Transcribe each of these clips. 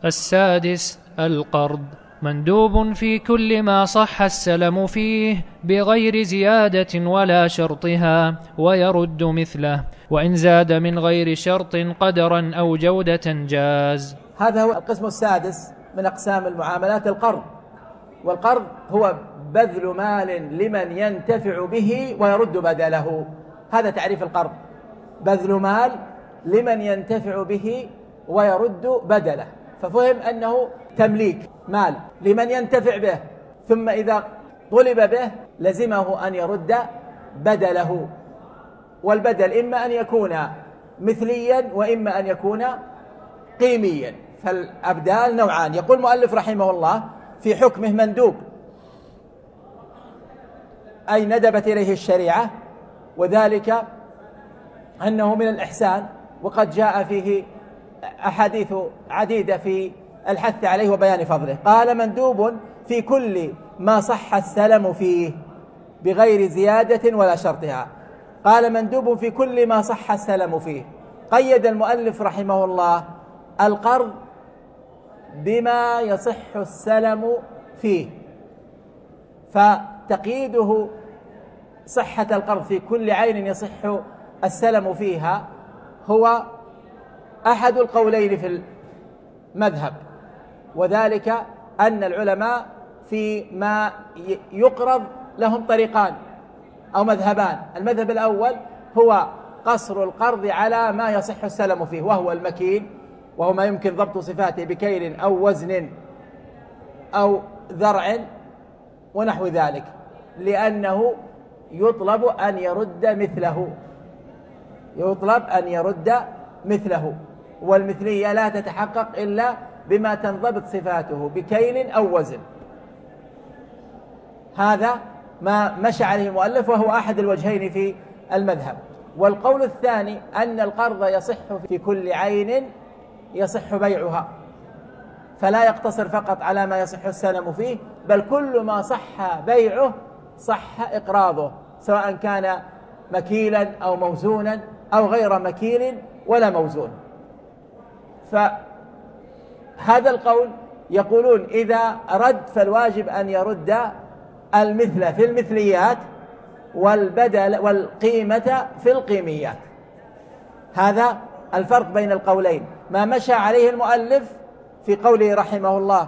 السادس القرض، مندوب في كل ما صح السلم فيه بغير زيادة ولا شرطها، ويرد مثله، وإن زاد من غير شرط قدرا أو جودة جاز. هذا هو القسم السادس من أقسام المعاملات، القرض. والقرض هو بذل مال لمن ينتفع به ويرد بدله. هذا تعريف القرض: بذل مال لمن ينتفع به ويرد بدله. ففهم أنه تمليك مال لمن ينتفع به، ثم إذا طلب به لزمه أن يرد بدله. والبدل إما أن يكون مثليا وإما أن يكون قيميا. فالأبدال نوعان. يقول المؤلف رحمه الله في حكمه مندوب، أي ندبت إليه الشريعة، وذلك أنه من الإحسان، وقد جاء فيه أحاديث عديدة في الحث عليه وبيان فضله. قال: مندوب في كل ما صح السلم فيه بغير زيادة ولا شرطها. قال: مندوب في كل ما صح السلم فيه. قيد المؤلف رحمه الله القرض بما يصح السلم فيه، فتقييده صحة القرض في كل عين يصح السلم فيها هو أحد القولين في المذهب، وذلك أن العلماء في ما يقرض لهم طريقان أو مذهبان. المذهب الأول هو قصر القرض على ما يصح السلم فيه، وهو المكين، وهو ما يمكن ضبط صفاته بكيل أو وزن أو ذرع ونحو ذلك، لأنه يطلب أن يرد مثله، والمثلية لا تتحقق إلا بما تنضبط صفاته بكيل أو وزن. هذا ما مشى عليه المؤلف، وهو أحد الوجهين في المذهب. والقول الثاني أن القرض يصح في كل عين يصح بيعها، فلا يقتصر فقط على ما يصح السلم فيه، بل كل ما صح بيعه صح إقراضه، سواء كان مكيلا أو موزونا أو غير مكيل ولا موزون. فهذا القول يقولون إذا رد فالواجب أن يرد المثل في المثليات والبدل والقيمة في القيميات. هذا الفرق بين القولين. ما مشى عليه المؤلف في قوله رحمه الله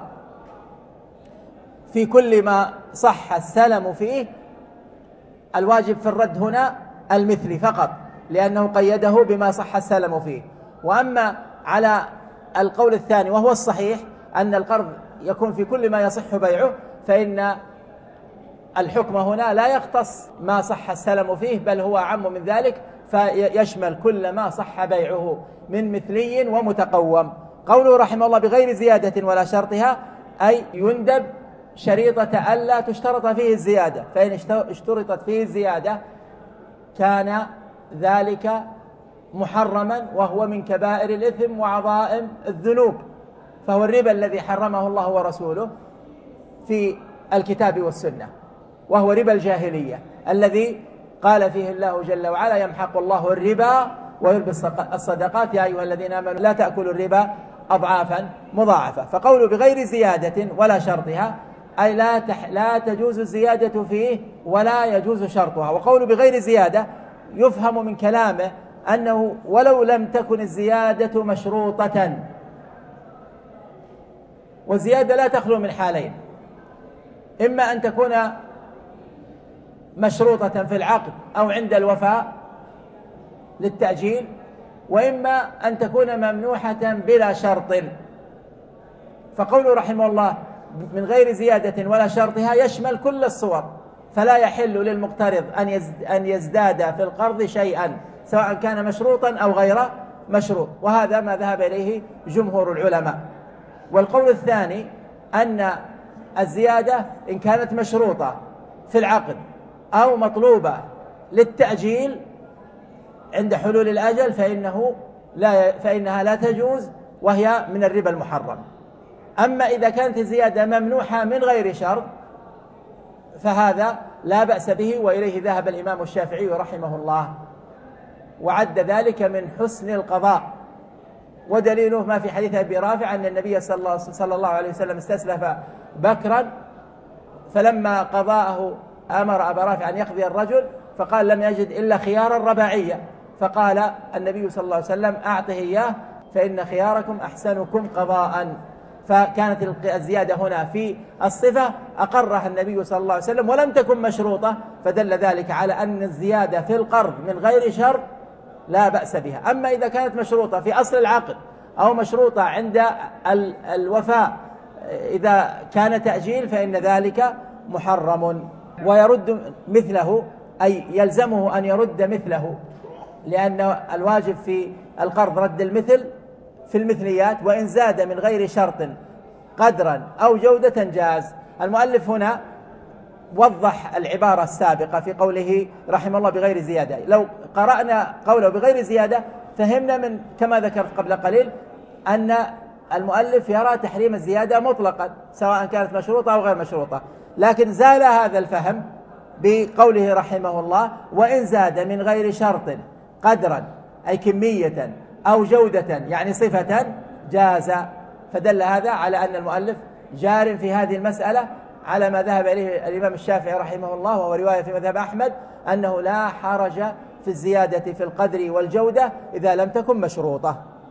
في كل ما صح السلم فيه، الواجب في الرد هنا المثل فقط، لأنه قيده بما صح السلم فيه. وأما على القول الثاني وهو الصحيح أن القرض يكون في كل ما يصح بيعه، فإن الحكم هنا لا يختص ما صح السلم فيه، بل هو أعم من ذلك، فيشمل كل ما صح بيعه من مثلي ومتقوم. قوله رحمه الله بغير زيادة ولا شرطها، أي يندب شريطة ألا تشترط فيه الزيادة، فإن اشترطت فيه الزيادة كان ذلك محرما، وهو من كبائر الإثم وعظائم الذنوب، فهو الربا الذي حرمه الله ورسوله في الكتاب والسنة، وهو ربا الجاهلية الذي قال فيه الله جل وعلا: يمحق الله الربا ويربي الصدقات يا أيها الذين آمنوا لا تأكلوا الربا أضعافا مضاعفة. فقوله بغير زيادة ولا شرطها، أي لا تجوز الزيادة فيه ولا يجوز شرطها. وقوله بغير زيادة يفهم من كلامه أنه ولو لم تكن الزيادة مشروطة، والزيادة لا تخلو من حالين: إما أن تكون مشروطة في العقد أو عند الوفاء للتأجيل، وإما أن تكون ممنوحة بلا شرط. فقوله رحمه الله من غير زيادة ولا شرطها يشمل كل الصور، فلا يحل للمقترض أن يزداد في القرض شيئا، سواء كان مشروطا أو غير مشروط، وهذا ما ذهب إليه جمهور العلماء. والقول الثاني أن الزيادة إن كانت مشروطة في العقد أو مطلوبة للتأجيل عند حلول الأجل فإنها لا تجوز، وهي من الربا المحرم. أما إذا كانت الزيادة ممنوحة من غير شرط فهذا لا بأس به، وإليه ذهب الإمام الشافعي رحمه الله، وعد ذلك من حسن القضاء، ودليله ما في حديث أبي رافع أن النبي صلى الله عليه وسلم استسلف بكرا، فلما قضاءه أمر أبا رافع أن يقضي الرجل، فقال لم يجد إلا خيارا رباعيا، فقال النبي صلى الله عليه وسلم أعطه إياه فإن خياركم أحسنكم قضاء. فكانت الزيادة هنا في الصفة أقرها النبي صلى الله عليه وسلم ولم تكن مشروطة، فدل ذلك على أن الزيادة في القرض من غير شرط لا بأس بها. أما إذا كانت مشروطة في أصل العقد أو مشروطة عند الوفاء إذا كان تأجيل فإن ذلك محرم. ويرد مثله أي يلزمه أن يرد مثله، لأن الواجب في القرض رد المثل في المثليات، وإن زاد من غير شرط قدرا أو جودة جاز. المؤلف هنا وضح العبارة السابقة في قوله رحمه الله بغير زيادة. لو قرأنا قوله بغير زيادة فهمنا من كما ذكرت قبل قليل أن المؤلف يرى تحريم الزيادة مطلقا سواء كانت مشروطة أو غير مشروطة، لكن زال هذا الفهم بقوله رحمه الله وإن زاد من غير شرط قدرا أي كمية أو جودة يعني صفة جاز. فدل هذا على أن المؤلف جار في هذه المسألة على ما ذهب إليه الإمام الشافعي رحمه الله، وهو رواية في مذهب أحمد أنه لا حرج في الزيادة في القدر والجودة إذا لم تكن مشروطة.